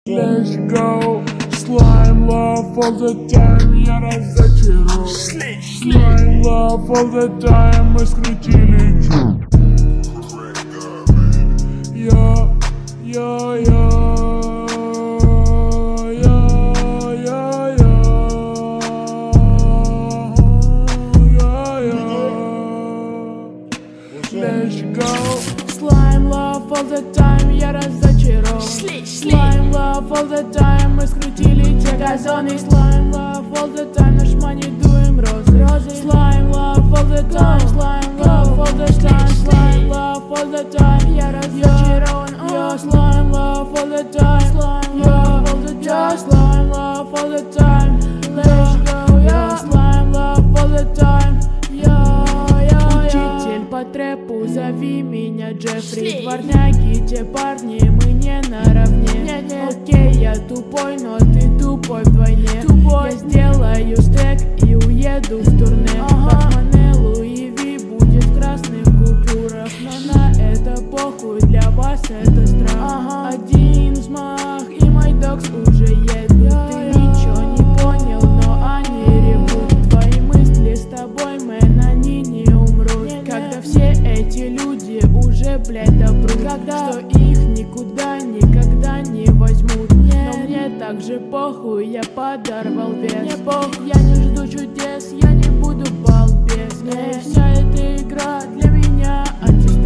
Let's go. Slime love all the time, я разочарован. Slime love all the time, мы скрутили чё. Let's go. Slime love all the time, я разочарован. Slime love all the time, мы скрутили те газоны. Slime love all the time, наш money дуем розы. Slime love all the time, slime love all the time, slime love all the time, я разочарован. Slime love all the time, slime love all the time, slime love all the time. Let's go, slime love all the time. Учитель по трэпу, зови меня Джеффри. Дворняги, те парни, мы не наравне. Окей, я тупой, но ты тупой вдвойне. Я сделаю стэк и уеду в турне. Портмоне Луи Ви будет в красных купюрах, но на это похуй, для вас это страх. Один взмах и мой докс уже едут. Ты ничего не понял, но они ревут. Твои мысли с тобой, мэн, они не умрут. Когда все эти люди уже, блядь, добрут, что их никуда никогда не возьмут. Но мне так же похуй, я подорвал вес. Мне похуй, я не жду чудес, я не буду балбес. Вся эта игра для меня антистресс.